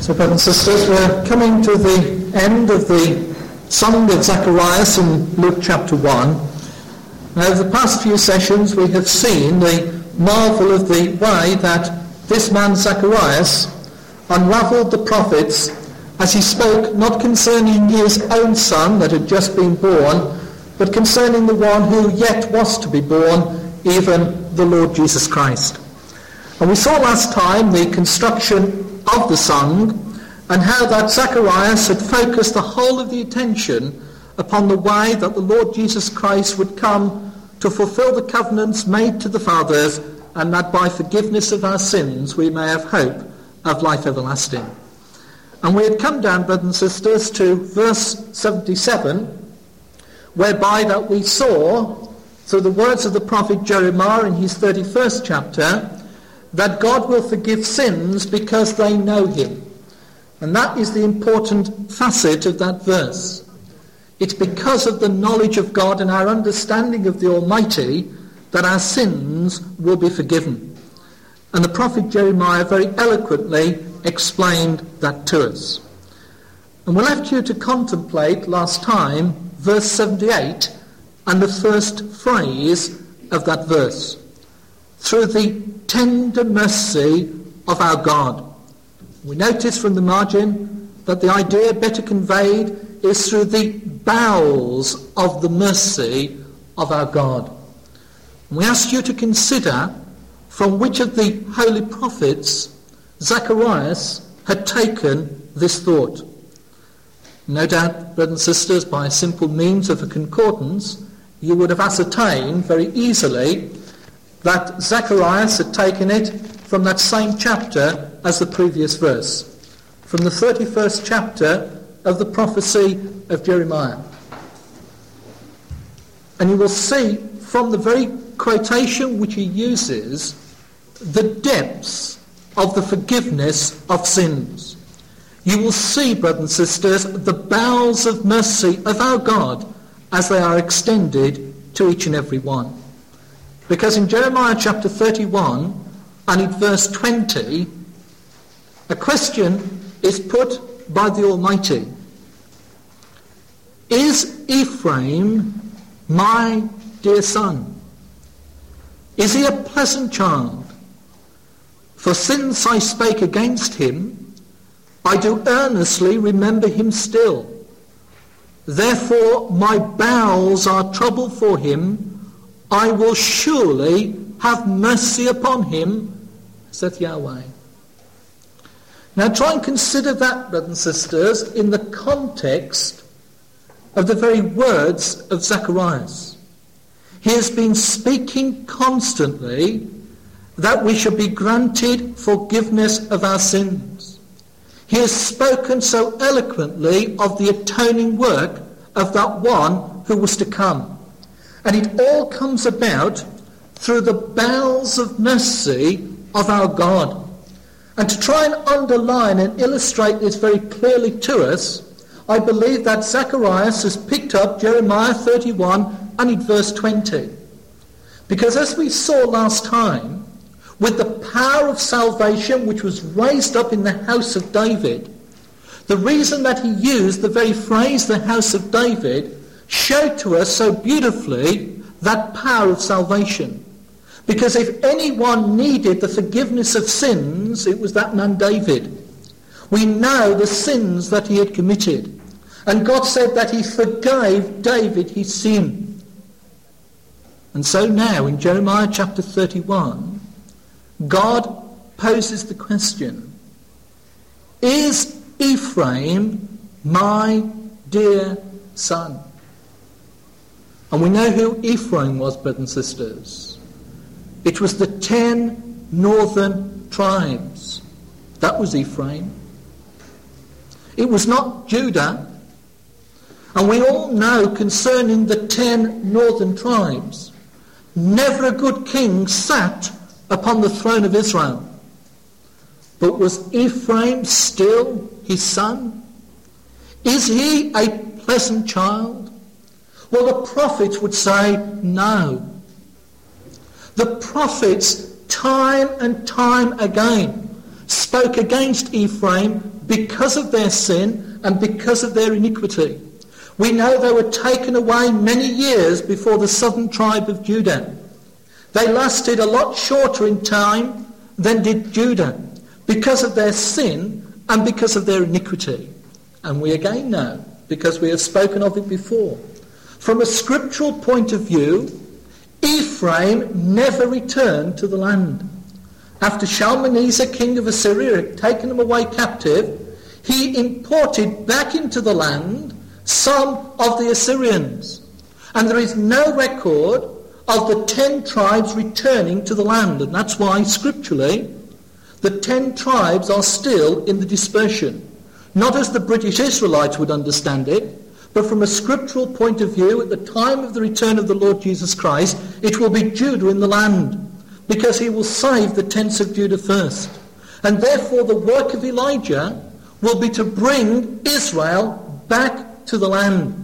So, brothers and sisters, we're coming to the end of the Song of Zacharias in Luke chapter 1. Now, over the past few sessions, we have seen the marvel of the way that this man Zacharias unravelled the prophets as he spoke not concerning his own son that had just been born, but concerning the one who yet was to be born, even the Lord Jesus Christ. And we saw last time the construction of the song and how that Zacharias had focused the whole of the attention upon the way that the Lord Jesus Christ would come to fulfill the covenants made to the fathers, and that by forgiveness of our sins we may have hope of life everlasting. And we had come down, brothers and sisters, to verse 77, whereby that we saw, through the words of the prophet Jeremiah in his 31st chapter, that God will forgive sins because they know him. And that is the important facet of that verse. It's because of the knowledge of God and our understanding of the Almighty that our sins will be forgiven. And the prophet Jeremiah very eloquently explained that to us. And we left you to contemplate last time verse 78 and the first phrase of that verse. Through the tender mercy of our God. We notice from the margin that the idea better conveyed is through the bowels of the mercy of our God. And we ask you to consider from which of the holy prophets Zacharias had taken this thought. No doubt, brothers and sisters, by simple means of a concordance, you would have ascertained very easily that Zacharias had taken it from that same chapter as the previous verse, from the 31st chapter of the prophecy of Jeremiah. And you will see from the very quotation which he uses the depths of the forgiveness of sins. You will see, brothers and sisters, the bowels of mercy of our God as they are extended to each and every one. Because in Jeremiah chapter 31 and in verse 20, a question is put by the Almighty. Is Ephraim my dear son? Is he a pleasant child? For since I spake against him, I do earnestly remember him still. Therefore my bowels are troubled for him. I will surely have mercy upon him, saith Yahweh. Now try and consider that, brothers and sisters, in the context of the very words of Zacharias. He has been speaking constantly that we should be granted forgiveness of our sins. He has spoken so eloquently of the atoning work of that one who was to come. And it all comes about through the bowels of mercy of our God. And to try and underline and illustrate this very clearly to us, I believe that Zacharias has picked up Jeremiah 31 and in verse 20. Because as we saw last time, with the power of salvation which was raised up in the house of David, the reason that he used the very phrase, the house of David, showed to us so beautifully that power of salvation. Because if anyone needed the forgiveness of sins, it was that man David. We know the sins that he had committed. And God said that he forgave David his sin. And so now in Jeremiah chapter 31, God poses the question, is Ephraim my dear son? And we know who Ephraim was, brothers and sisters. It was the 10 northern tribes. That was Ephraim. It was not Judah. And we all know concerning the 10 northern tribes, never a good king sat upon the throne of Israel. But was Ephraim still his son? Is he a pleasant child? Well, the prophets would say no. The prophets time and time again spoke against Ephraim because of their sin and because of their iniquity. We know they were taken away many years before the southern tribe of Judah. They lasted a lot shorter in time than did Judah because of their sin and because of their iniquity. And we again know, because we have spoken of it before, from a scriptural point of view, Ephraim never returned to the land. After Shalmaneser, king of Assyria, had taken them away captive, he imported back into the land some of the Assyrians. And there is no record of the 10 tribes returning to the land. And that's why, scripturally, the 10 tribes are still in the dispersion. Not as the British Israelites would understand it, but from a scriptural point of view, at the time of the return of the Lord Jesus Christ, it will be Judah in the land, because he will save the tents of Judah first. And therefore the work of Elijah will be to bring Israel back to the land.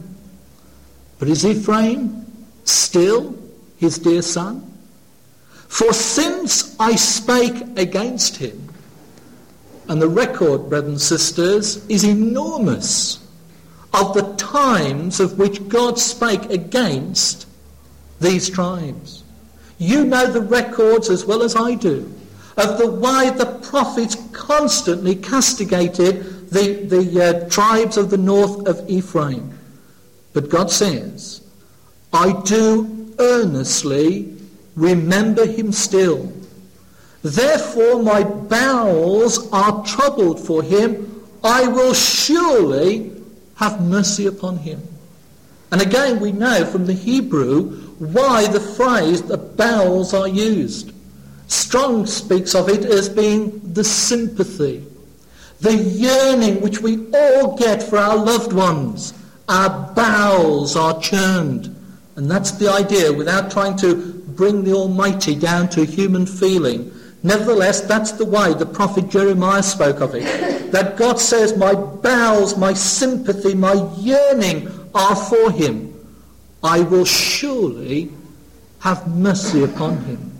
But is Ephraim still his dear son? For since I spake against him, and the record, brothers and sisters, is enormous of the times of which God spake against these tribes. You know the records as well as I do of the way the prophets constantly castigated the tribes of the north of Ephraim. But God says, I do earnestly remember him still. Therefore my bowels are troubled for him. I will surely have mercy upon him. And again we know from the Hebrew why the phrase the bowels are used. Strong speaks of it as being the sympathy, the yearning which we all get for our loved ones. Our bowels are churned. And that's the idea, without trying to bring the Almighty down to human feeling. Nevertheless, that's the way the prophet Jeremiah spoke of it. That God says, my bowels, my sympathy, my yearning are for him. I will surely have mercy upon him.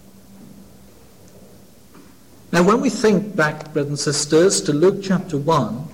Now, when we think back, brothers and sisters, to Luke chapter 1,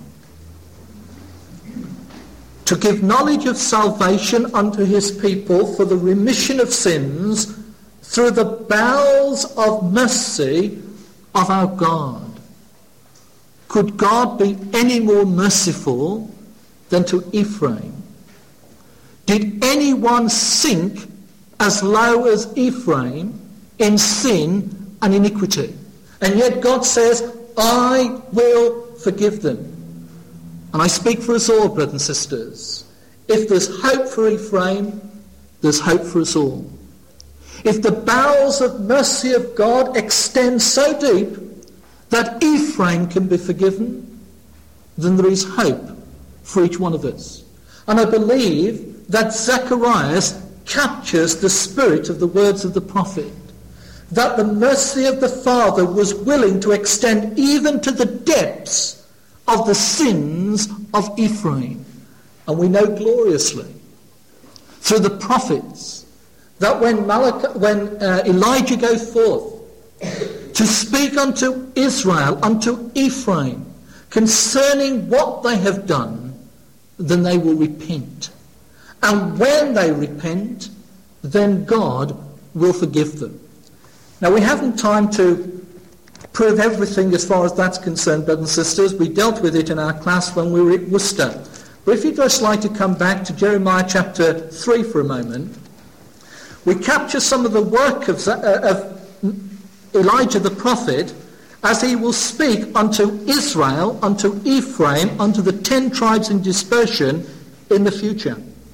to give knowledge of salvation unto his people for the remission of sins through the bowels of mercy of our God. Could God be any more merciful than to Ephraim? Did anyone sink as low as Ephraim in sin and iniquity? And yet God says, I will forgive them. And I speak for us all, brothers and sisters. If there's hope for Ephraim, there's hope for us all. If the bowels of mercy of God extend so deep that Ephraim can be forgiven, then there is hope for each one of us. And I believe that Zacharias captures the spirit of the words of the prophet, that the mercy of the Father was willing to extend even to the depths of the sins of Ephraim. And we know gloriously through the prophets that when Elijah goes forth to speak unto Israel, unto Ephraim, concerning what they have done, then they will repent. And when they repent, then God will forgive them. Now, we haven't time to prove everything as far as that's concerned, brothers and sisters. We dealt with it in our class when we were at Worcester. But if you'd just like to come back to Jeremiah chapter 3 for a moment, we capture some of the work of Elijah the prophet as he will speak unto Israel, unto Ephraim, unto the 10 tribes in dispersion in the future.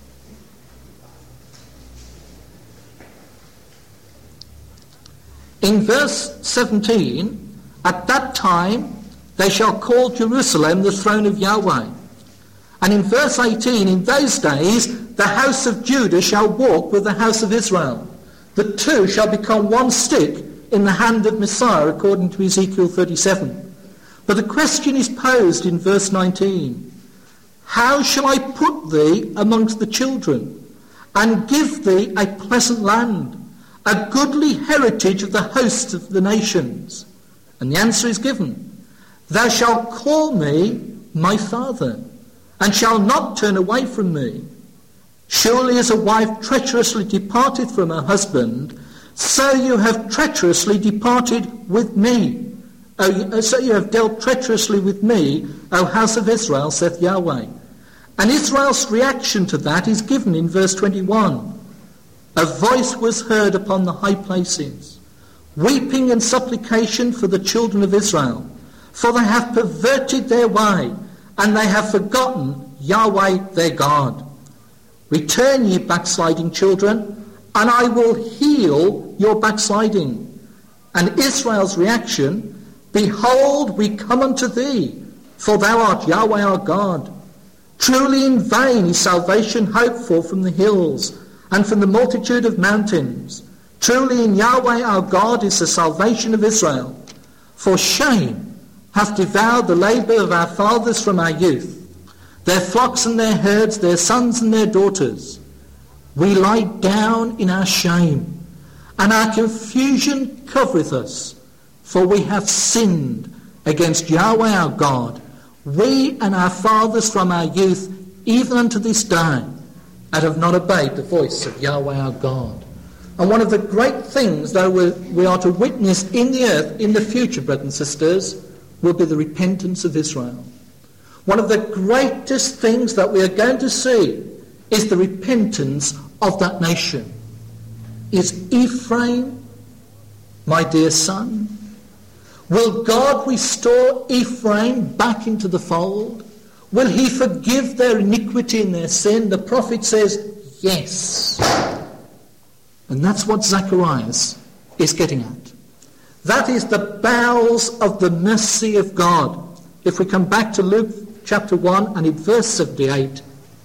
In verse 17, at that time they shall call Jerusalem the throne of Yahweh. And in verse 18, in those days the house of Judah shall walk with the house of Israel. The two shall become one stick in the hand of Messiah, according to Ezekiel 37. But the question is posed in verse 19. How shall I put thee amongst the children, and give thee a pleasant land, a goodly heritage of the hosts of the nations? And the answer is given. Thou shalt call me my father, and shalt not turn away from me. Surely as a wife treacherously departed from her husband, so you have treacherously departed with me. So you have dealt treacherously with me, O house of Israel, saith Yahweh. And Israel's reaction to that is given in verse 21. A voice was heard upon the high places, weeping and supplication for the children of Israel, for they have perverted their way, and they have forgotten Yahweh their God. Return, ye backsliding children, and I will heal your backsliding. And Israel's reaction, behold, we come unto thee, for thou art Yahweh our God. Truly in vain is salvation hoped for from the hills, and from the multitude of mountains. Truly in Yahweh our God is the salvation of Israel. For shame hath devoured the labour of our fathers from our youth, their flocks and their herds, their sons and their daughters. We lie down in our shame, and our confusion covereth us, for we have sinned against Yahweh our God, we and our fathers from our youth, even unto this day, and have not obeyed the voice of Yahweh our God. And one of the great things, though we are to witness in the earth in the future, brothers and sisters, will be the repentance of Israel. One of the greatest things that we are going to see is the repentance of that nation. Is Ephraim my dear son? Will God restore Ephraim back into the fold? Will he forgive their iniquity and their sin? The prophet says, yes. And that's what Zacharias is getting at. That is the bowels of the mercy of God. If we come back to Luke chapter 1 and in verse 78,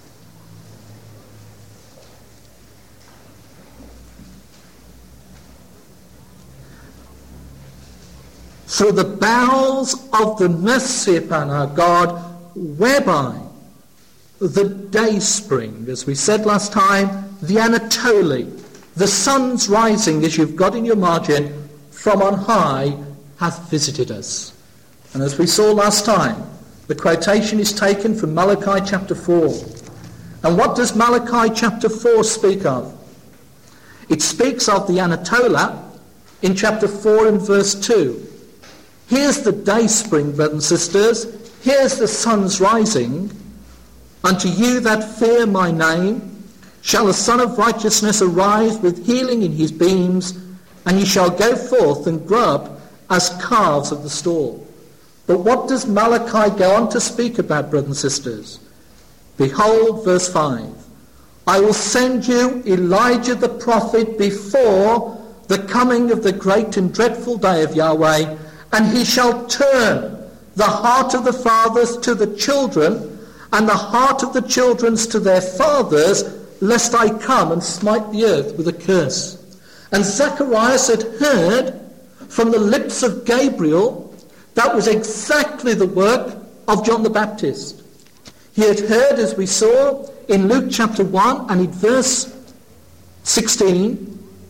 through the bowels of the mercy upon our God, whereby the day spring, as we said last time, the Anatole, the sun's rising, as you've got in your margin, from on high, hath visited us. And as we saw last time, the quotation is taken from Malachi chapter 4. And what does Malachi chapter 4 speak of? It speaks of the Anatola in chapter 4 and verse 2. Here's the day spring, brothers and sisters. Here's the sun's rising. Unto you that fear my name shall the Son of Righteousness arise with healing in his beams, and ye shall go forth and grow up as calves of the stall. But what does Malachi go on to speak about, brothers and sisters? Behold, verse 5. I will send you Elijah the prophet before the coming of the great and dreadful day of Yahweh, and he shall turn the heart of the fathers to the children, and the heart of the children's to their fathers, lest I come and smite the earth with a curse. And Zacharias had heard from the lips of Gabriel that was exactly the work of John the Baptist. He had heard, as we saw in Luke chapter 1 and in verse 16,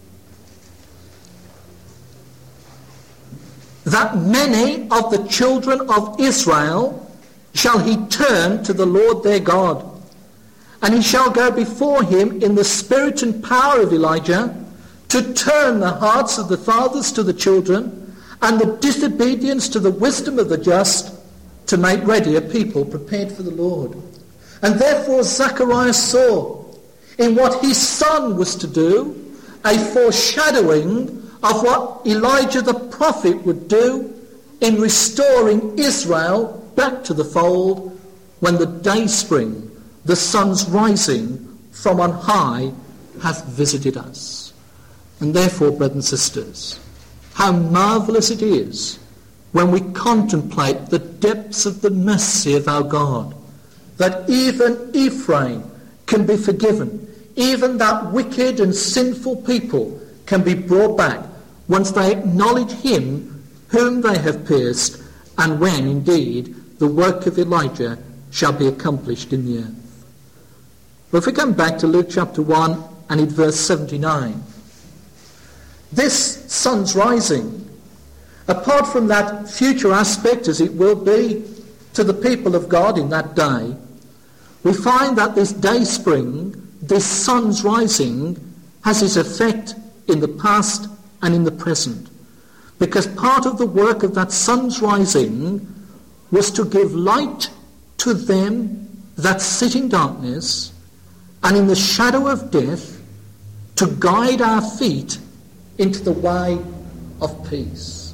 that many of the children of Israel shall he turn to the Lord their God. And he shall go before him in the spirit and power of Elijah, to turn the hearts of the fathers to the children, and the disobedience to the wisdom of the just, to make ready a people prepared for the Lord. And therefore Zacharias saw in what his son was to do a foreshadowing of what Elijah the prophet would do in restoring Israel back to the fold when the day spring, the sun's rising from on high, hath visited us. And therefore, brothers and sisters, how marvellous it is when we contemplate the depths of the mercy of our God, that even Ephraim can be forgiven, even that wicked and sinful people can be brought back once they acknowledge him whom they have pierced, and when indeed the work of Elijah shall be accomplished in the earth. But if we come back to Luke chapter 1 and in verse 79, this sun's rising, apart from that future aspect, as it will be to the people of God in that day, we find that this day spring, this sun's rising, has its effect in the past and in the present. Because part of the work of that sun's rising was to give light to them that sit in darkness and in the shadow of death, to guide our feet into the way of peace.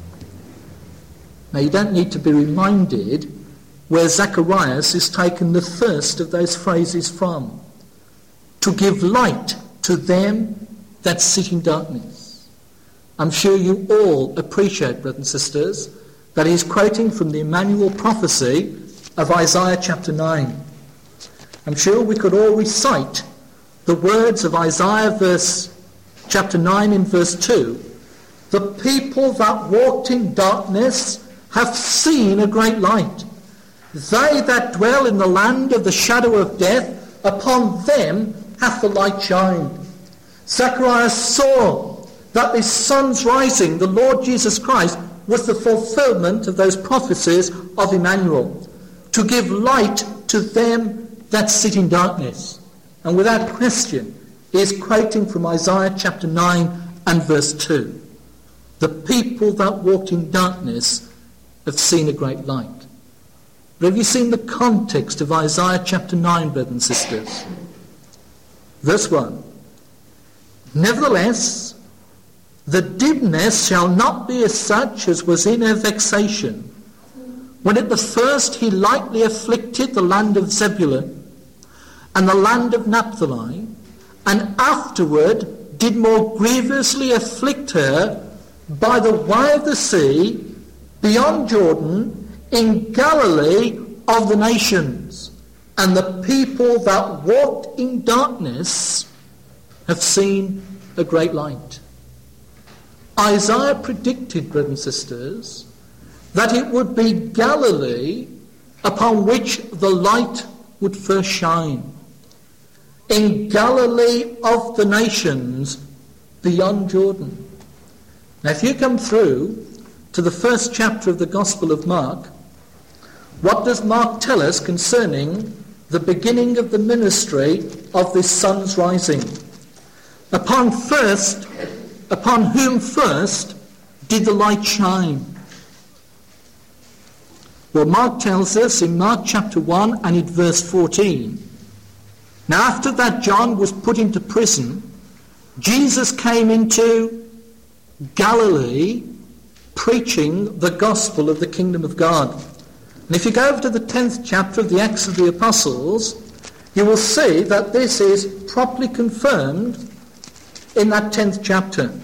Now you don't need to be reminded where Zacharias is taken the first of those phrases from. To give light to them that sit in darkness. I'm sure you all appreciate, brothers and sisters, that he's quoting from the Emmanuel prophecy of Isaiah chapter 9. I'm sure we could all recite the words of Isaiah chapter 9 in verse 2. The people that walked in darkness have seen a great light. They that dwell in the land of the shadow of death, upon them hath the light shined. Zacharias saw that this sun's rising, the Lord Jesus Christ, was the fulfillment of those prophecies of Emmanuel, to give light to them that sit in darkness. And without question, he is quoting from Isaiah chapter 9 and verse 2. The people that walked in darkness have seen a great light. But have you seen the context of Isaiah chapter 9, brothers and sisters? Verse 1. Nevertheless, the dimness shall not be as such as was in her vexation, when at the first he lightly afflicted the land of Zebulun and the land of Naphtali, and afterward did more grievously afflict her by the way of the sea, beyond Jordan, in Galilee of the nations. And the people that walked in darkness have seen a great light. Isaiah predicted, brothers and sisters, that it would be Galilee upon which the light would first shine. In Galilee of the nations, beyond Jordan. Now if you come through to the first chapter of the Gospel of Mark, what does Mark tell us concerning the beginning of the ministry of this sun's rising? Upon whom first did the light shine? Well, Mark tells us in Mark chapter 1 and in verse 14, now after that John was put into prison, Jesus came into Galilee preaching the gospel of the kingdom of God. And if you go over to the 10th chapter of the Acts of the Apostles, you will see that this is properly confirmed in that 10th chapter.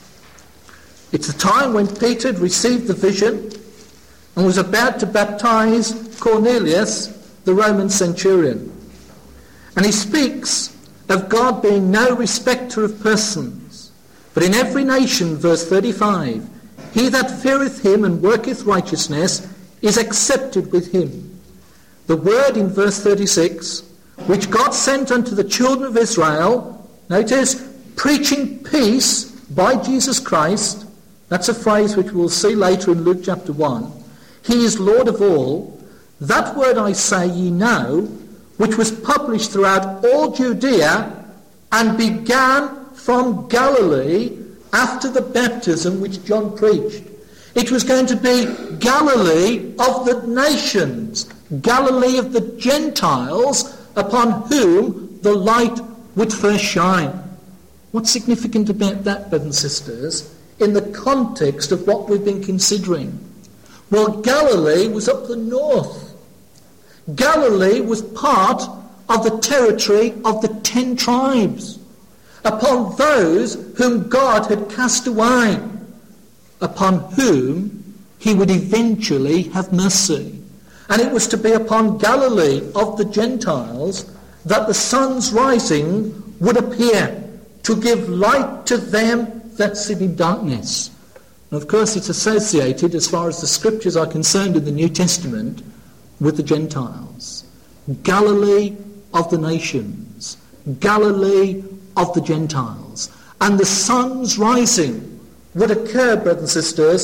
It's the time when Peter had received the vision and was about to baptize Cornelius, the Roman centurion. And he speaks of God being no respecter of persons, but in every nation, verse 35, he that feareth him and worketh righteousness is accepted with him. The word in verse 36, which God sent unto the children of Israel, notice, preaching peace by Jesus Christ. That's a phrase which we'll see later in Luke chapter 1. He is Lord of all. That word I say ye know, which was published throughout all Judea and began from Galilee after the baptism which John preached. It was going to be Galilee of the nations, Galilee of the Gentiles, upon whom the light would first shine. What's significant about that, brothers and sisters, in the context of what we've been considering? Well, Galilee was up the north. Galilee was part of the territory of the 10 tribes, upon those whom God had cast away, upon whom he would eventually have mercy. And it was to be upon Galilee of the Gentiles that the sun's rising would appear, to give light to them that sit in darkness. And of course it's associated, as far as the scriptures are concerned in the New Testament, with the Gentiles. Galilee of the nations, Galilee of the Gentiles. And the sun's rising would occur, brothers and sisters,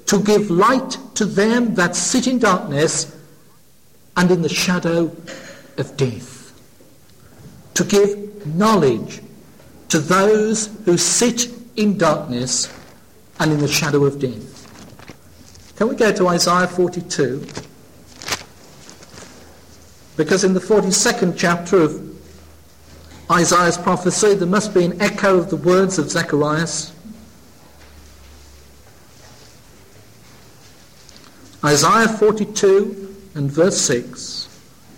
to give light to them that sit in darkness and in the shadow of death. To give knowledge to those who sit in darkness and in the shadow of death. Can we go to Isaiah 42? Because in the 42nd chapter of Isaiah's prophecy, there must be an echo of the words of Zacharias. Isaiah 42 and verse 6.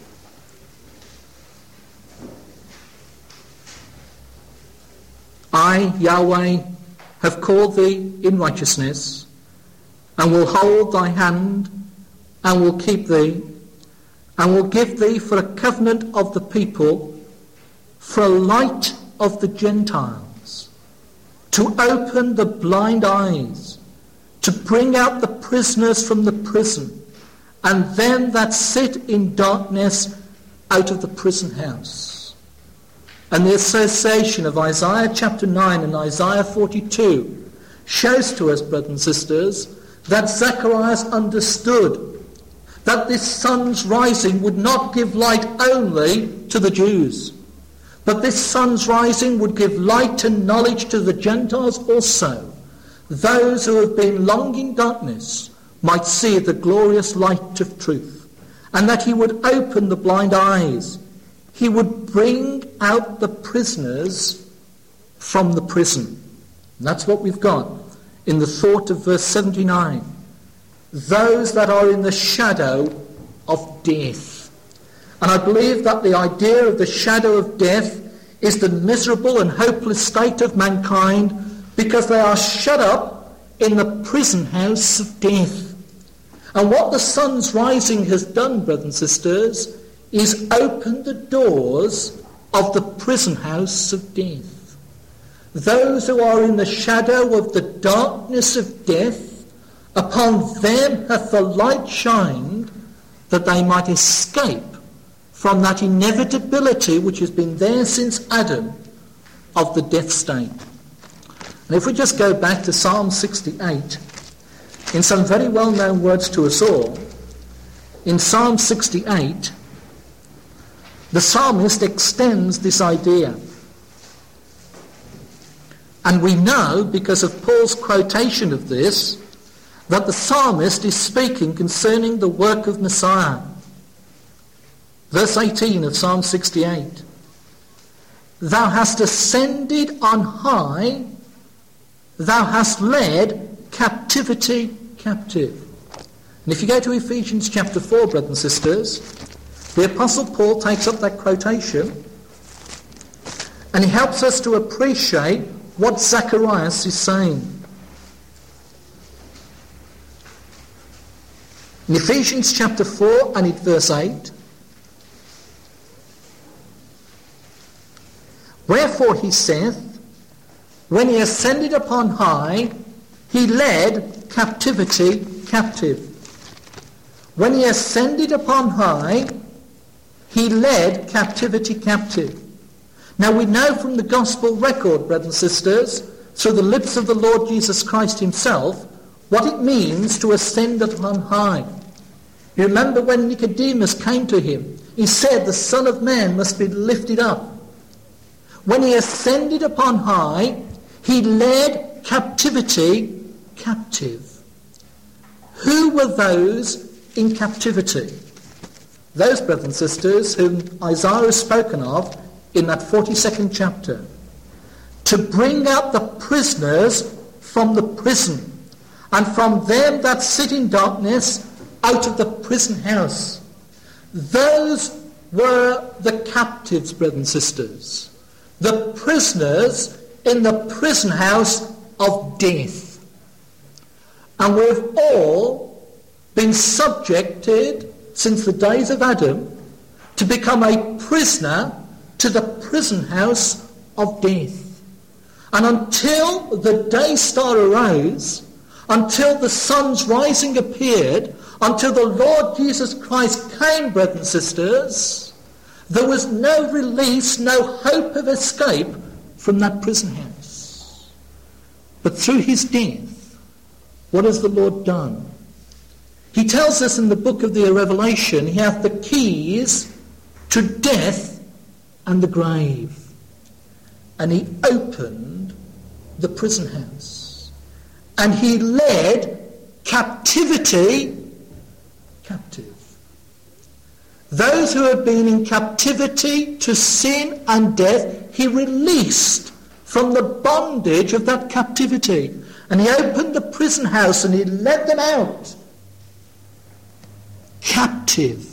I, Yahweh, have called thee in righteousness, and will hold thy hand, and will keep thee, and will give thee for a covenant of the people, for a light of the Gentiles, to open the blind eyes, to bring out the prisoners from the prison, and them that sit in darkness out of the prison house. And the association of Isaiah chapter 9 and Isaiah 42 shows to us, brothers and sisters, that Zacharias understood that this sun's rising would not give light only to the Jews, but this sun's rising would give light and knowledge to the Gentiles also. Those who have been long in darkness might see the glorious light of truth, and that he would open the blind eyes. He would bring out the prisoners from the prison. And that's what we've got in the thought of verse 79. Those that are in the shadow of death. And I believe that the idea of the shadow of death is the miserable and hopeless state of mankind, because they are shut up in the prison house of death. And what the sun's rising has done, brothers and sisters, is opened the doors of the prison house of death. Those who are in the shadow of the darkness of death, upon them hath the light shined, that they might escape from that inevitability which has been there since Adam of the death state. And if we just go back to Psalm 68, in some very well-known words to us all, in Psalm 68, the psalmist extends this idea. And we know, because of Paul's quotation of this, that the psalmist is speaking concerning the work of Messiah. Verse 18 of Psalm 68. Thou hast ascended on high, thou hast led captivity captive. And if you go to Ephesians chapter 4, brothers and sisters, the Apostle Paul takes up that quotation and he helps us to appreciate what Zacharias is saying. In Ephesians chapter 4 and in verse 8, wherefore he saith, when he ascended upon high, he led captivity captive. When he ascended upon high, he led captivity captive. Now we know from the gospel record, brothers and sisters, through the lips of the Lord Jesus Christ himself, what it means to ascend upon high. You remember when Nicodemus came to him, he said the Son of Man must be lifted up. When he ascended upon high, he led captivity captive. Who were those in captivity? Those, brothers and sisters, whom Isaiah has spoken of in that 42nd chapter. To bring out the prisoners from the prison, and from them that sit in darkness out of the prison house. Those were the captives, brothers and sisters. The prisoners in the prison house of death. And we've all been subjected, since the days of Adam, to become a prisoner to the prison house of death. And until the day star arose, until the sun's rising appeared, until the Lord Jesus Christ came, brothers and sisters, there was no release, no hope of escape from that prison house. But through his death, What has the Lord done? He tells us in the book of the Revelation, he hath the keys to death and the grave. And he opened the prison house. And he led captivity captive. Those who had been in captivity to sin and death, he released from the bondage of that captivity. And he opened the prison house and he led them out captive.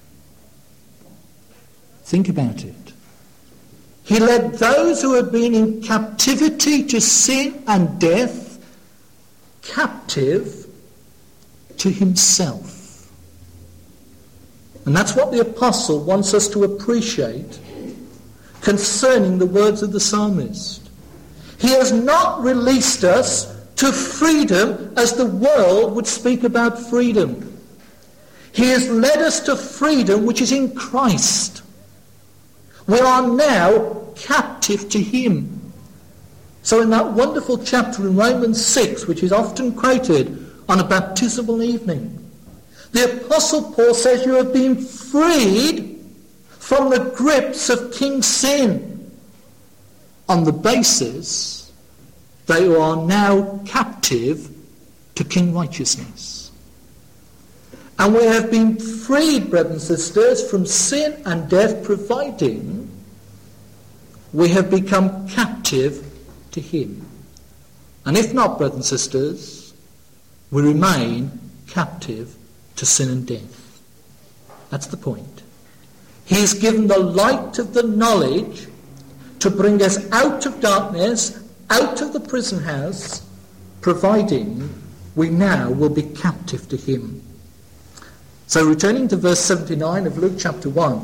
Think about it. He led those who had been in captivity to sin and death captive to himself. And that's what the apostle wants us to appreciate concerning the words of the psalmist. He has not released us to freedom as the world would speak about freedom. He has led us to freedom which is in Christ. We are now captive to him. So in that wonderful chapter in Romans 6, which is often quoted on a baptismal evening, the Apostle Paul says you have been freed from the grips of King Sin on the basis that you are now captive to King Righteousness. And we have been freed, brothers and sisters, from sin and death, providing we have become captive to him. And if not, brothers and sisters, we remain captive to sin and death. That's the point. He has given the light of the knowledge to bring us out of darkness, out of the prison house, providing we now will be captive to him. So returning to verse 79 of Luke chapter 1,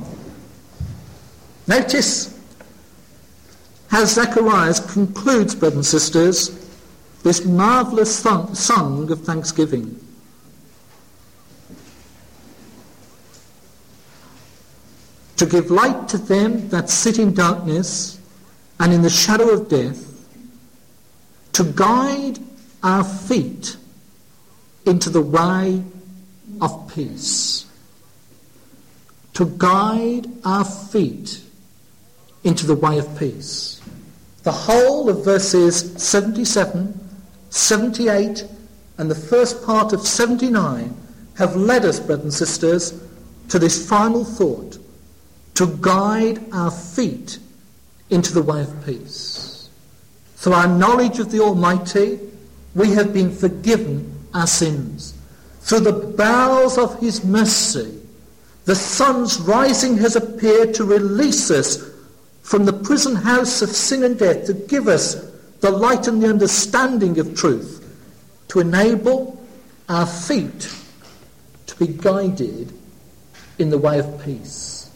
notice how Zacharias concludes, brothers and sisters, this marvellous song of thanksgiving. To give light to them that sit in darkness and in the shadow of death, to guide our feet into the way of peace. To guide our feet into the way of peace. The whole of verses 77, 78 and the first part of 79 have led us, brothers and sisters, to this final thought: to guide our feet into the way of peace. Through our knowledge of the Almighty, we have been forgiven our sins. Through the bowels of his mercy, the sun's rising has appeared to release us from the prison house of sin and death, to give us the light and the understanding of truth, to enable our feet to be guided in the way of peace.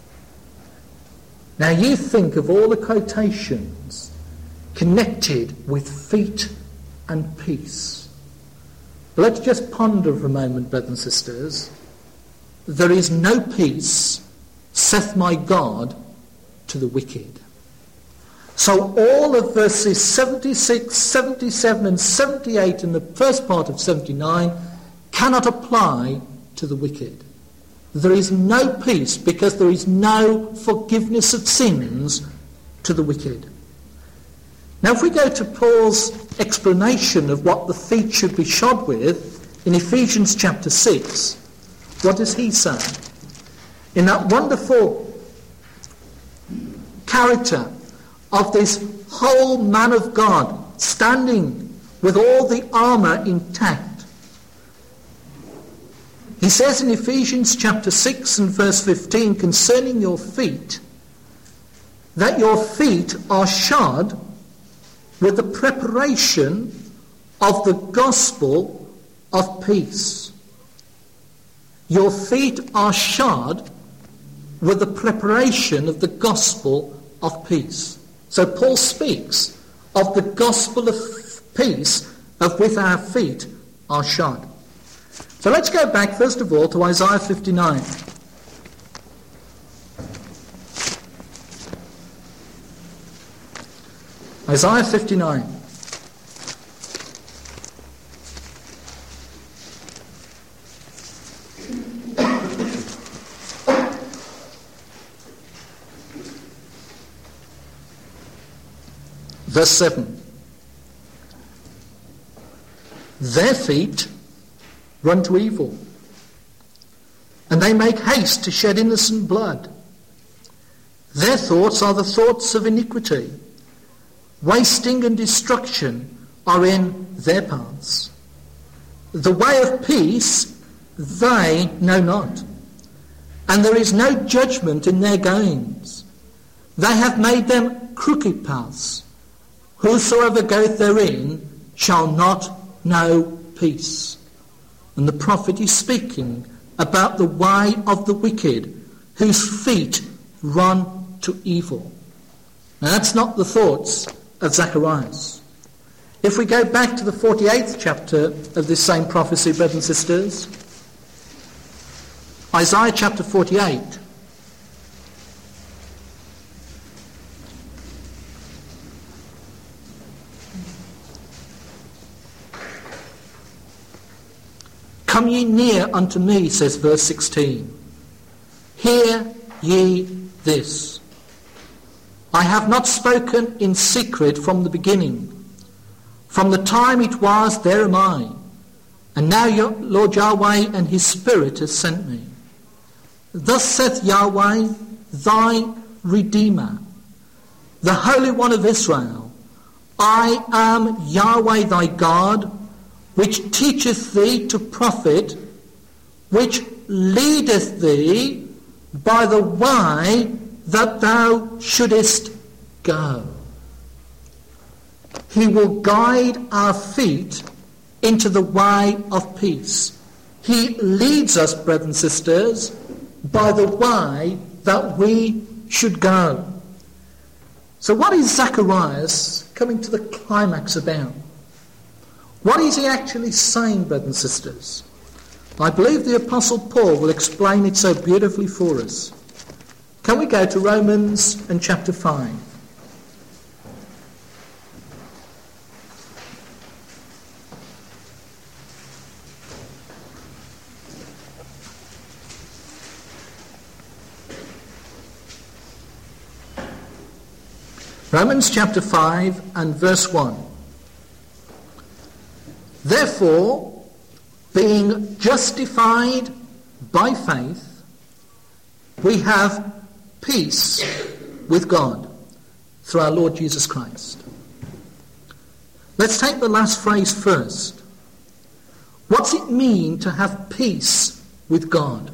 Now you think of all the quotations connected with feet and peace. But let's just ponder for a moment, brothers and sisters. There is no peace, saith my God, to the wicked. So all of verses 76, 77 and 78 and the first part of 79 cannot apply to the wicked. There is no peace because there is no forgiveness of sins to the wicked. Now if we go to Paul's explanation of what the feet should be shod with in Ephesians chapter 6, what does he say? In that wonderful character of this whole man of God standing with all the armour intact, he says in Ephesians chapter 6 and verse 15 concerning your feet, that your feet are shod with the preparation of the gospel of peace. Your feet are shod with the preparation of the gospel of peace. So Paul speaks of the gospel of peace of which our feet are shod. So let's go back first of all to Isaiah 59. Isaiah 59. Verse 7. Their feet run to evil, and they make haste to shed innocent blood. Their thoughts are the thoughts of iniquity. Wasting and destruction are in their paths. The way of peace they know not, and there is no judgment in their goings. They have made them crooked paths. Whosoever goeth therein shall not know peace. And the prophet is speaking about the way of the wicked, whose feet run to evil. Now that's not the thoughts of Zacharias. If we go back to the 48th chapter of this same prophecy, brothers and sisters, Isaiah chapter 48. Come ye near unto me, says verse 16. Hear ye this. I have not spoken in secret from the beginning. From the time it was, there am I. And now your Lord Yahweh and his Spirit has sent me. Thus saith Yahweh, thy Redeemer, the Holy One of Israel. I am Yahweh thy God, which teacheth thee to profit, which leadeth thee by the way that thou shouldest go. He will guide our feet into the way of peace. He leads us, brothers and sisters, by the way that we should go. So what is Zacharias coming to the climax about? What is he actually saying, brothers and sisters? I believe the Apostle Paul will explain it so beautifully for us. Can we go to Romans and chapter 5? Romans chapter 5 and verse 1. Therefore, being justified by faith, we have peace with God through our Lord Jesus Christ. Let's take the last phrase first. What's it mean to have peace with God?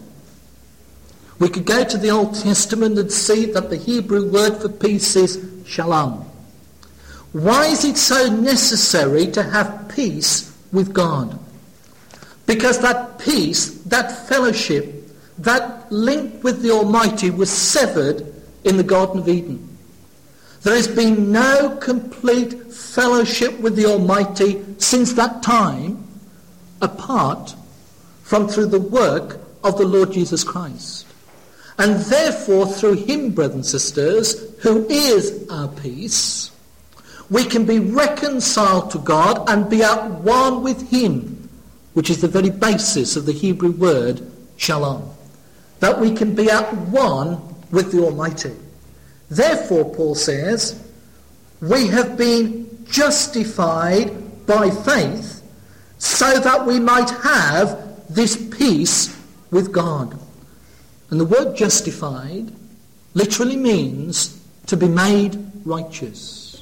We could go to the Old Testament and see that the Hebrew word for peace is shalom. Why is it so necessary to have peace with God? Because that peace, that fellowship, that link with the Almighty was severed in the Garden of Eden. There has been no complete fellowship with the Almighty since that time, apart from through the work of the Lord Jesus Christ. And therefore, through him, brothers and sisters, who is our peace, we can be reconciled to God and be at one with him, which is the very basis of the Hebrew word shalom. That we can be at one with the Almighty. Therefore, Paul says, we have been justified by faith so that we might have this peace with God. And the word justified literally means to be made righteous.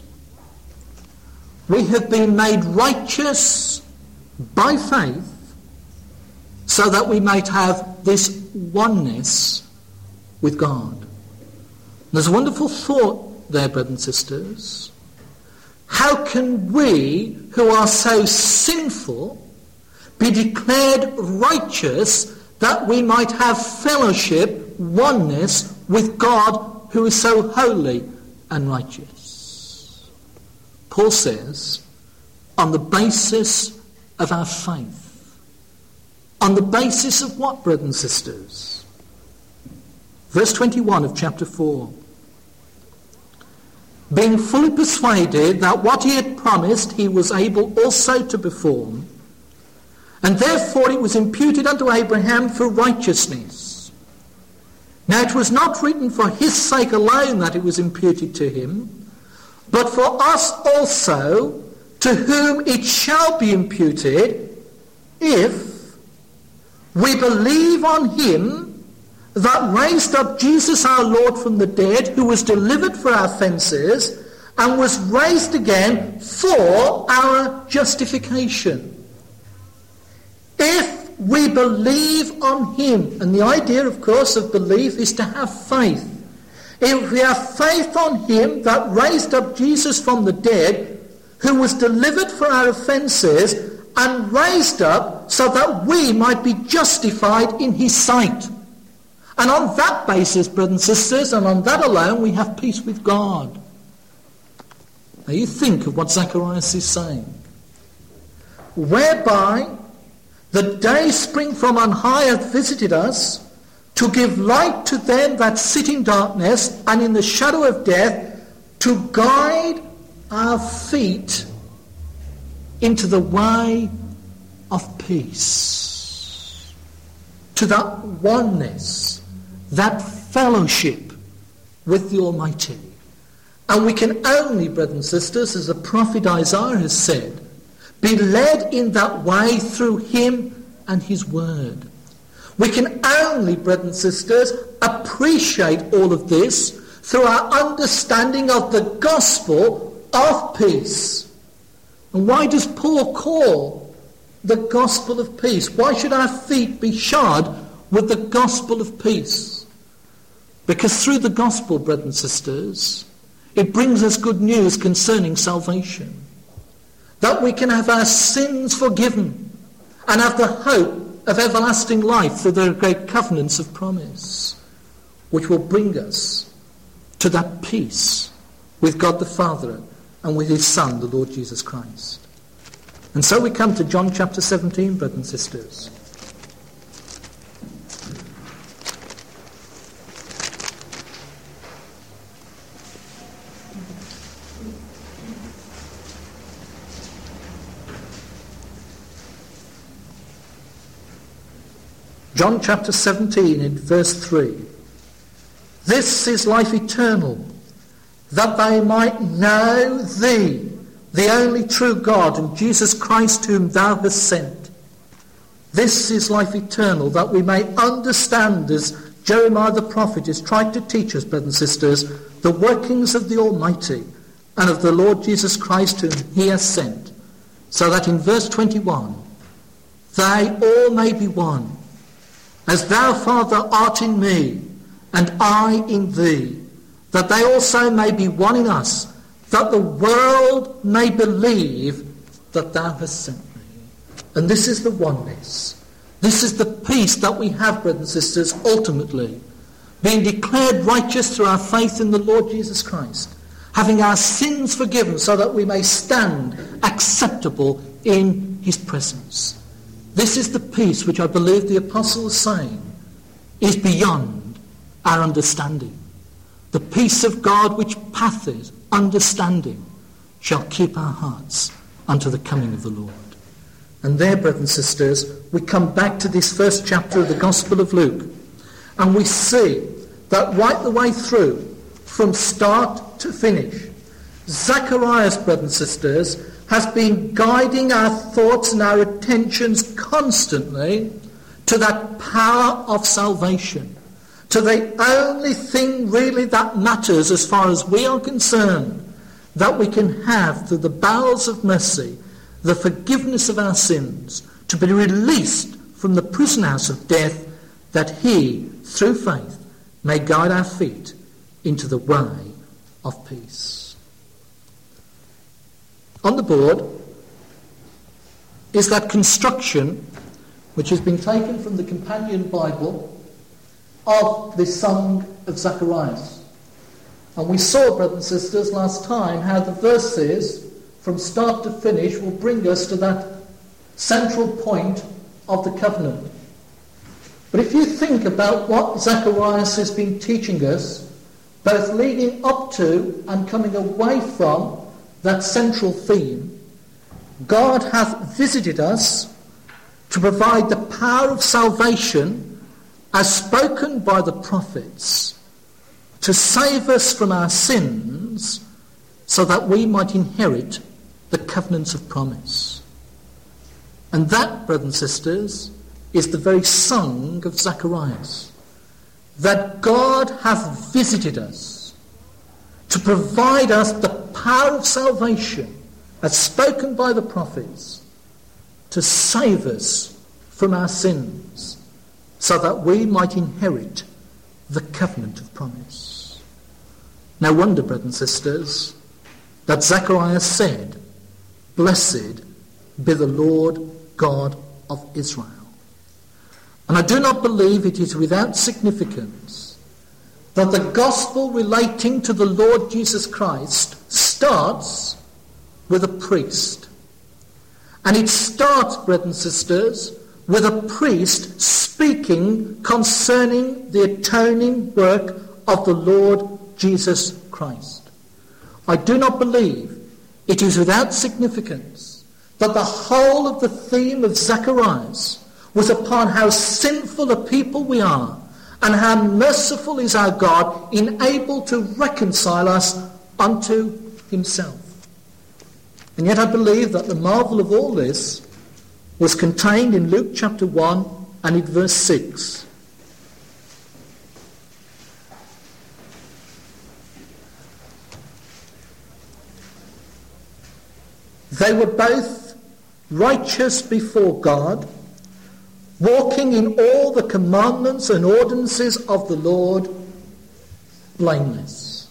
We have been made righteous by faith so that we might have this oneness with God. There's a wonderful thought there, brothers and sisters. How can we, who are so sinful, be declared righteous that we might have fellowship, oneness with God who is so holy and righteous? Paul says, on the basis of our faith. On the basis of what, brothers and sisters? Verse 21 of chapter 4. Being fully persuaded that what he had promised he was able also to perform, and therefore it was imputed unto Abraham for righteousness. Now it was not written for his sake alone that it was imputed to him, but for us also, to whom it shall be imputed, if we believe on him that raised up Jesus our Lord from the dead, who was delivered for our offences, and was raised again for our justification. If we believe on him, and the idea, of course, of belief is to have faith. If we have faith on him that raised up Jesus from the dead, who was delivered for our offences, and raised up so that we might be justified in his sight. And on that basis, brothers and sisters, and on that alone, we have peace with God. Now you think of what Zacharias is saying. Whereby the day spring from on high hath visited us, to give light to them that sit in darkness and in the shadow of death, to guide our feet into the way of peace. To that oneness, that fellowship with the Almighty. And we can only, brothers and sisters, as the prophet Isaiah has said, be led in that way through him and his word. We can only, brothers and sisters, appreciate all of this through our understanding of the gospel of peace. And why does Paul call the gospel of peace? Why should our feet be shod with the gospel of peace? Because through the gospel, brothers and sisters, it brings us good news concerning salvation. That we can have our sins forgiven and have the hope of everlasting life through the great covenants of promise, which will bring us to that peace with God the Father and with his Son, the Lord Jesus Christ. And so we come to John chapter 17, brothers and sisters. John chapter 17 in verse 3. This is life eternal, that they might know thee, the only true God, and Jesus Christ whom thou hast sent. This is life eternal, that we may understand, as Jeremiah the prophet is trying to teach us, brothers and sisters, the workings of the Almighty and of the Lord Jesus Christ whom he has sent, so that in verse 21, they all may be one, as thou, Father, art in me, and I in thee, that they also may be one in us, that the world may believe that thou hast sent me. And this is the oneness. This is the peace that we have, brothers and sisters, ultimately, being declared righteous through our faith in the Lord Jesus Christ, having our sins forgiven so that we may stand acceptable in his presence. This is the peace which I believe the apostle is saying is beyond our understanding. The peace of God which passeth understanding shall keep our hearts unto the coming of the Lord. And there, brothers and sisters, we come back to this first chapter of the Gospel of Luke, and we see that right the way through, from start to finish, Zacharias, brothers and sisters, has been guiding our thoughts and our attentions constantly to that power of salvation, to the only thing really that matters as far as we are concerned, that we can have through the bowels of mercy the forgiveness of our sins, to be released from the prison house of death, that he, through faith, may guide our feet into the way of peace. On the board is that construction which has been taken from the Companion Bible of the Song of Zacharias. And we saw, brothers and sisters, last time how the verses from start to finish will bring us to that central point of the covenant. But if you think about what Zacharias has been teaching us, both leading up to and coming away from that central theme, God hath visited us to provide the power of salvation as spoken by the prophets, to save us from our sins so that we might inherit the covenants of promise. And that, brothers and sisters, is the very song of Zacharias, that God hath visited us to provide us the power of salvation, as spoken by the prophets, to save us from our sins, so that we might inherit the covenant of promise. No wonder, brothers and sisters, that Zacharias said, "Blessed be the Lord God of Israel." And I do not believe it is without significance that the gospel relating to the Lord Jesus Christ starts with a priest. And it starts, brothers and sisters, with a priest speaking concerning the atoning work of the Lord Jesus Christ. I do not believe it is without significance that the whole of the theme of Zacharias was upon how sinful a people we are and how merciful is our God in able to reconcile us unto himself. And yet I believe that the marvel of all this was contained in Luke chapter 1 and in verse 6. They were both righteous before God, walking in all the commandments and ordinances of the Lord, blameless.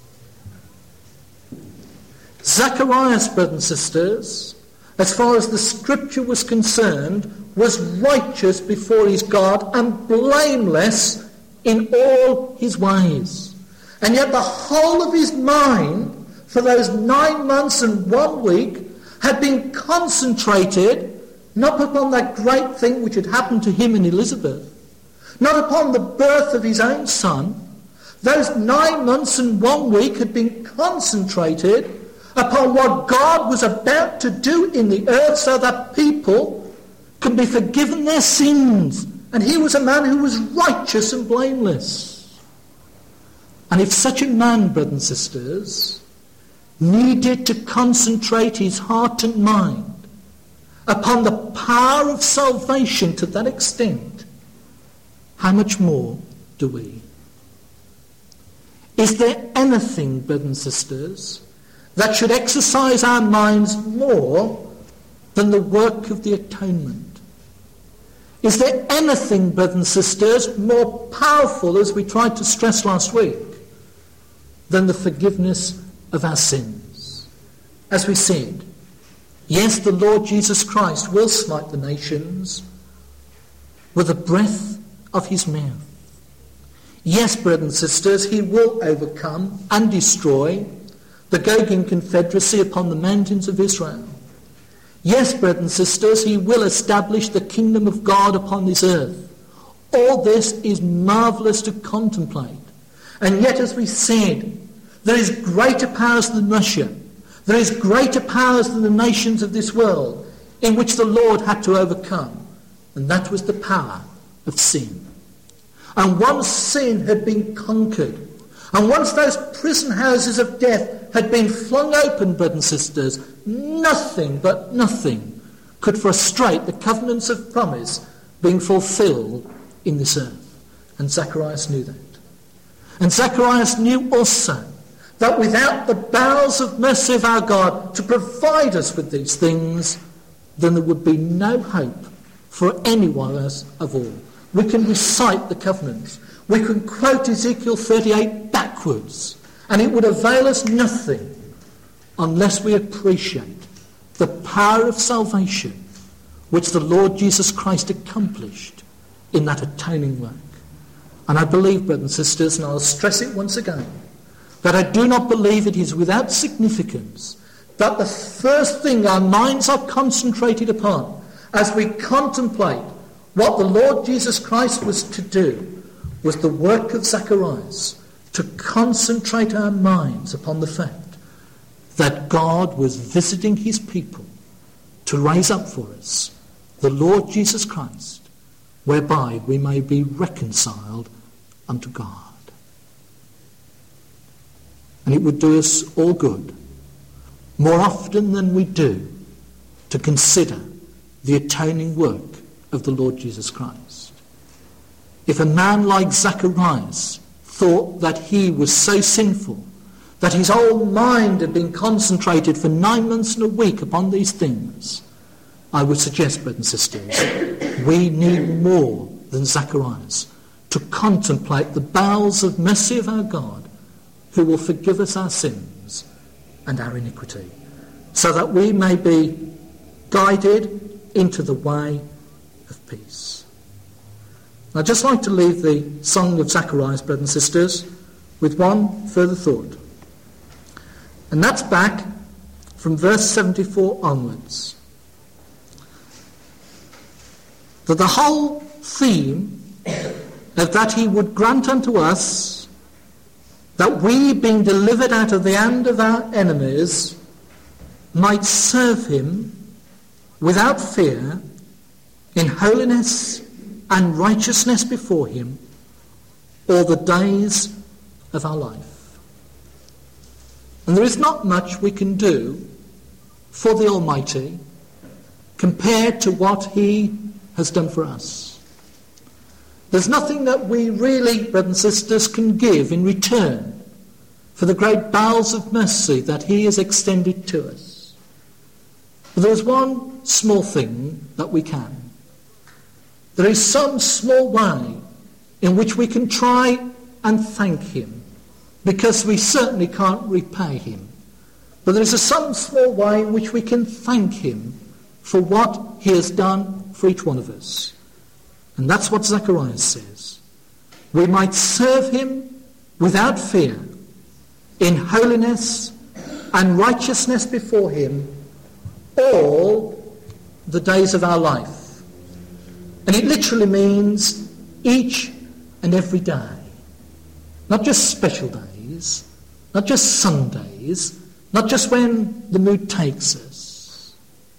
Zacharias, brothers and sisters, as far as the scripture was concerned, was righteous before his God and blameless in all his ways. And yet the whole of his mind for those 9 months and 1 week had been concentrated not upon that great thing which had happened to him and Elizabeth, not upon the birth of his own son. Those 9 months and 1 week had been concentrated upon what God was about to do in the earth so that people can be forgiven their sins. And he was a man who was righteous and blameless. And if such a man, brothers and sisters, needed to concentrate his heart and mind upon the power of salvation to that extent, how much more do we? Is there anything, brothers and sisters, that should exercise our minds more than the work of the atonement? Is there anything, brothers and sisters, more powerful, as we tried to stress last week, than the forgiveness of our sins? As we said, yes, the Lord Jesus Christ will smite the nations with the breath of his mouth. Yes, brothers and sisters, he will overcome and destroy the Gog confederacy upon the mountains of Israel. Yes, brothers and sisters, he will establish the kingdom of God upon this earth. All this is marvellous to contemplate. And yet, as we said, there is greater powers than Russia. There is greater powers than the nations of this world in which the Lord had to overcome. And that was the power of sin. And once sin had been conquered, and once those prison houses of death had been flung open, brothers and sisters, nothing but nothing could frustrate the covenants of promise being fulfilled in this earth. And Zacharias knew that. And Zacharias knew also that without the bowels of mercy of our God to provide us with these things, then there would be no hope for any one of us of all. We can recite the covenants. We can quote Ezekiel 38 backwards, and it would avail us nothing unless we appreciate the power of salvation which the Lord Jesus Christ accomplished in that atoning work. And I believe, brothers and sisters, and I'll stress it once again, that I do not believe it is without significance that the first thing our minds are concentrated upon as we contemplate what the Lord Jesus Christ was to do was the work of Zacharias, to concentrate our minds upon the fact that God was visiting his people to raise up for us the Lord Jesus Christ, whereby we may be reconciled unto God. And it would do us all good, more often than we do, to consider the atoning work of the Lord Jesus Christ. If a man like Zacharias thought that he was so sinful, that his whole mind had been concentrated for 9 months and a week upon these things, I would suggest, brothers and sisters, we need more than Zacharias to contemplate the bowels of mercy of our God, who will forgive us our sins and our iniquity, so that we may be guided into the way of peace. I'd just like to leave the Song of Zacharias, brothers and sisters, with one further thought. And that's back from verse 74 onwards. That the whole theme of that he would grant unto us that we, being delivered out of the hand of our enemies, might serve him without fear, in holiness and righteousness before him, all the days of our life. And there is not much we can do for the Almighty compared to what he has done for us. There's nothing that we really, brothers and sisters, can give in return for the great bowels of mercy that he has extended to us. But there is one small thing that we can. There is some small way in which we can try and thank him, because we certainly can't repay him. But there is some small way in which we can thank him for what he has done for each one of us. And that's what Zacharias says. We might serve him without fear, in holiness and righteousness before him, all the days of our life. And it literally means each and every day. Not just special days, not just Sundays, not just when the mood takes us.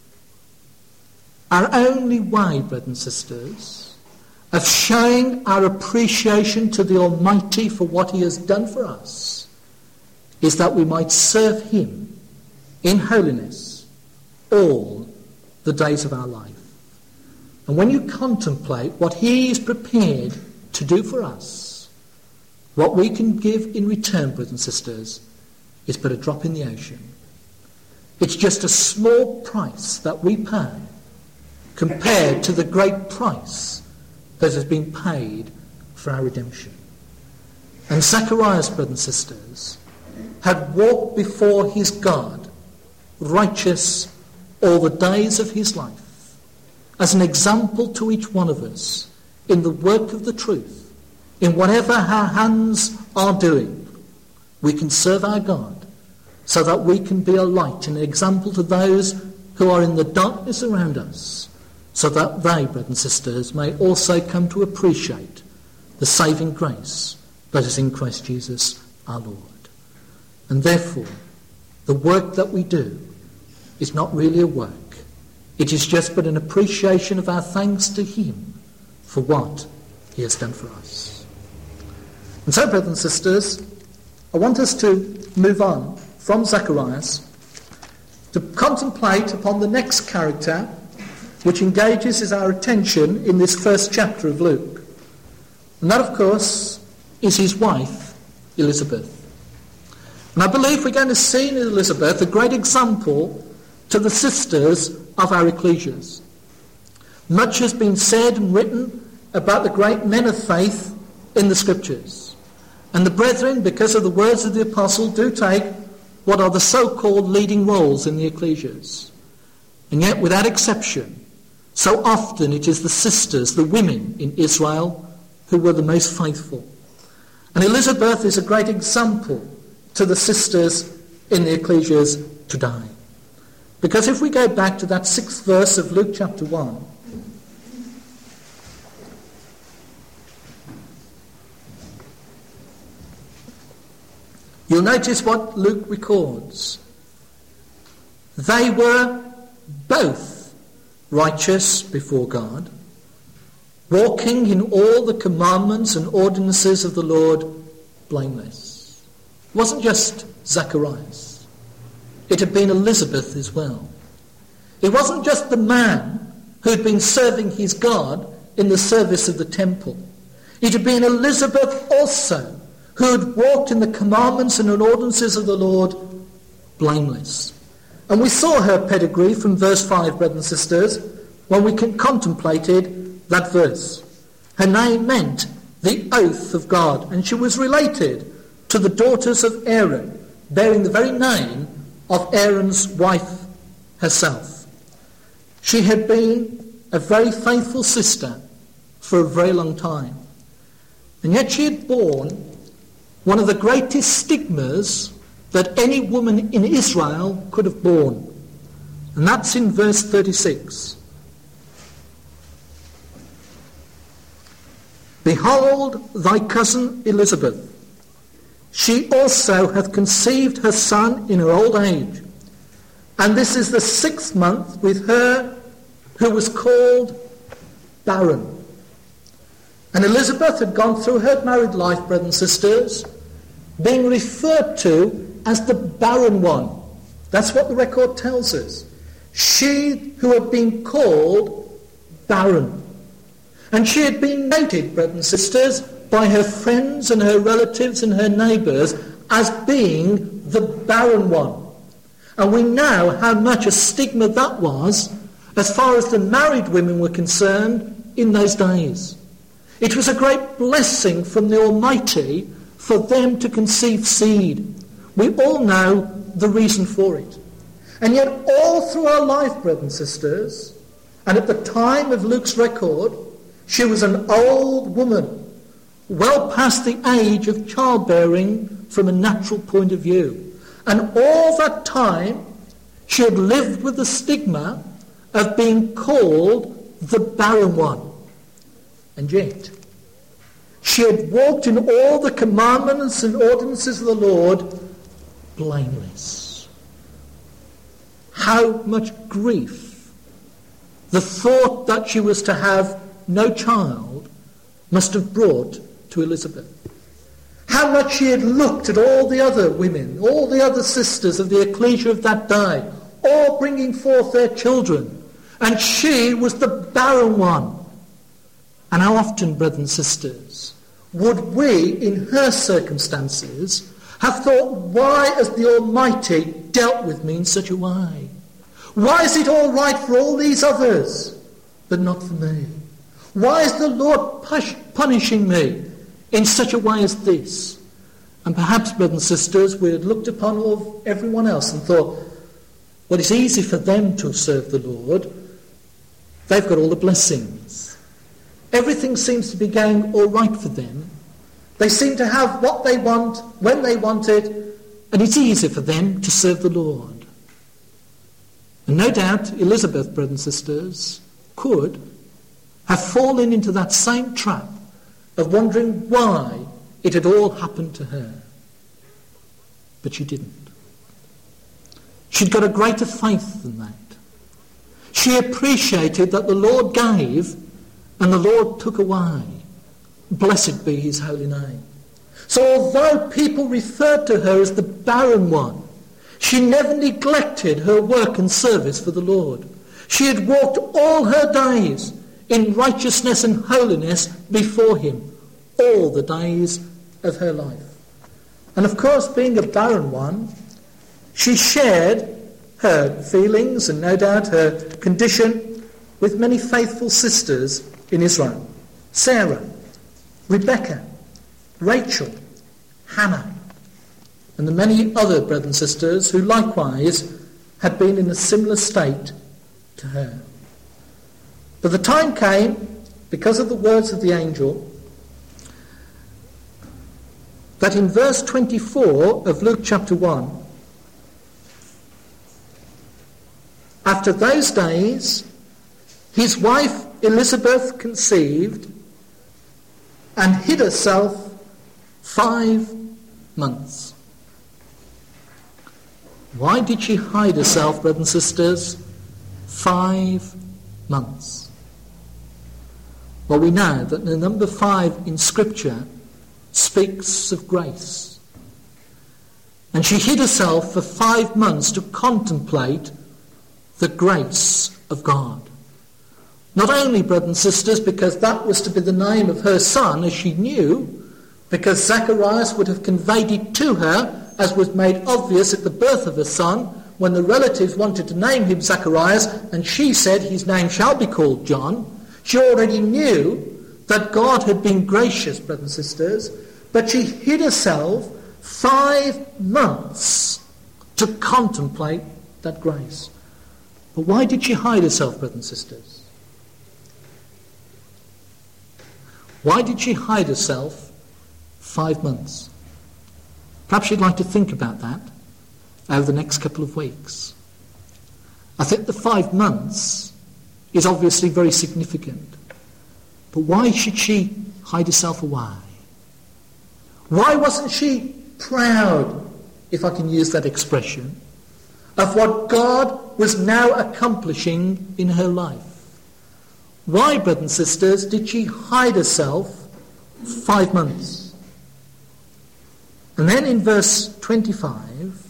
Our only way, brothers and sisters, of showing our appreciation to the Almighty for what he has done for us is that we might serve him in holiness all the days of our life. And when you contemplate what he is prepared to do for us, what we can give in return, brothers and sisters, is but a drop in the ocean. It's just a small price that we pay compared to the great price that has been paid for our redemption. And Zacharias, brothers and sisters, had walked before his God, righteous all the days of his life, as an example to each one of us in the work of the truth. In whatever our hands are doing, we can serve our God so that we can be a light and an example to those who are in the darkness around us, so that they, brothers and sisters, may also come to appreciate the saving grace that is in Christ Jesus our Lord. And therefore, the work that we do is not really a work. It is just but an appreciation of our thanks to him for what he has done for us. And so, brothers and sisters, I want us to move on from Zacharias to contemplate upon the next character which engages our attention in this first chapter of Luke. And that, of course, is his wife, Elizabeth. And I believe we're going to see in Elizabeth a great example to the sisters of our ecclesias. Much has been said and written about the great men of faith in the Scriptures. And the brethren, because of the words of the apostle, do take what are the so-called leading roles in the ecclesias. And yet, without exception, so often it is the sisters, the women in Israel, who were the most faithful. And Elizabeth is a great example to the sisters in the ecclesias today. Because if we go back to that 6th verse of Luke chapter 1, you'll notice what Luke records. They were both righteous before God, walking in all the commandments and ordinances of the Lord blameless. It wasn't just Zacharias. It had been Elizabeth as well. It wasn't just the man who had been serving his God in the service of the temple. It had been Elizabeth also, who had walked in the commandments and ordinances of the Lord blameless. And we saw her pedigree from verse 5, brothers and sisters, when we contemplated that verse. Her name meant the oath of God, and she was related to the daughters of Aaron, bearing the very name of Aaron's wife herself. She had been a very faithful sister for a very long time. And yet she had borne one of the greatest stigmas that any woman in Israel could have borne. And that's in verse 36. Behold thy cousin Elizabeth. She also hath conceived her son in her old age. And this is the 6th month with her who was called barren. And Elizabeth had gone through her married life, brothers and sisters, being referred to as the barren one. That's what the record tells us. She who had been called barren. And she had been noted, brothers and sisters, by her friends and her relatives and her neighbours as being the barren one. And we know how much a stigma that was as far as the married women were concerned in those days. It was a great blessing from the Almighty for them to conceive seed. We all know the reason for it. And yet all through her life, brothers and sisters, and at the time of Luke's record, she was an old woman, well past the age of childbearing from a natural point of view. And all that time, she had lived with the stigma of being called the barren one. And yet, she had walked in all the commandments and ordinances of the Lord blameless. How much grief the thought that she was to have no child must have brought to Elizabeth. How much she had looked at all the other women, all the other sisters of the ecclesia of that day, all bringing forth their children, and she was the barren one. And how often, brothers and sisters, would we, in her circumstances, have thought, why has the Almighty dealt with me in such a way? Why is it all right for all these others, but not for me? Why is the Lord punishing me in such a way as this? And perhaps, brothers and sisters, we had looked upon everyone else and thought, well, it's easy for them to serve the Lord. They've got all the blessings. Everything seems to be going all right for them. They seem to have what they want, when they want it, and it's easy for them to serve the Lord. And no doubt Elizabeth, brothers and sisters, could have fallen into that same trap of wondering why it had all happened to her. But she didn't. She'd got a greater faith than that. She appreciated that the Lord gave and the Lord took away. Blessed be his holy name. So although people referred to her as the barren one, she never neglected her work and service for the Lord. She had walked all her days in righteousness and holiness before him, all the days of her life. And of course, being a barren one, she shared her feelings and no doubt her condition with many faithful sisters in Israel. Sarah, Rebecca, Rachel, Hannah, and the many other brothers and sisters who likewise had been in a similar state to her. But the time came, because of the words of the angel, that in verse 24 of Luke chapter 1, after those days, his wife Elizabeth conceived and hid herself 5 months. Why did she hide herself, brothers and sisters? 5 months. Well, we know that the number 5 in Scripture speaks of grace. And she hid herself for 5 months to contemplate the grace of God. Not only, brothers and sisters, because that was to be the name of her son, as she knew, because Zacharias would have conveyed it to her, as was made obvious at the birth of her son, when the relatives wanted to name him Zacharias, and she said, his name shall be called John. She already knew that God had been gracious, brothers and sisters, but she hid herself 5 months to contemplate that grace. But why did she hide herself, brothers and sisters? Why did she hide herself 5 months? Perhaps you'd like to think about that over the next couple of weeks. I think the 5 months is obviously very significant. But why should she hide herself away? Why wasn't she proud, if I can use that expression, of what God was now accomplishing in her life? Why, brothers and sisters, did she hide herself 5 months? And then in verse 25,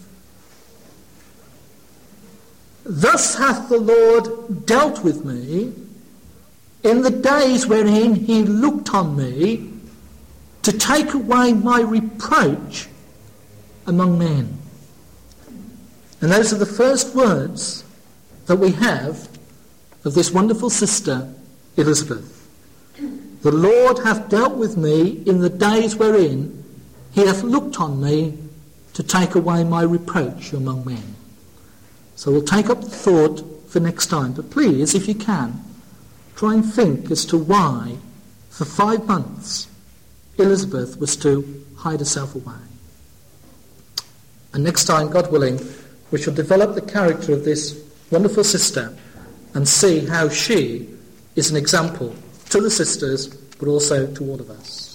thus hath the Lord dealt with me in the days wherein he looked on me to take away my reproach among men. And those are the first words that we have of this wonderful sister, Elizabeth. The Lord hath dealt with me in the days wherein he hath looked on me to take away my reproach among men. So we'll take up the thought for next time. But please, if you can, try and think as to why, for 5 months, Elizabeth was to hide herself away. And next time, God willing, we shall develop the character of this wonderful sister and see how she is an example to the sisters, but also to all of us.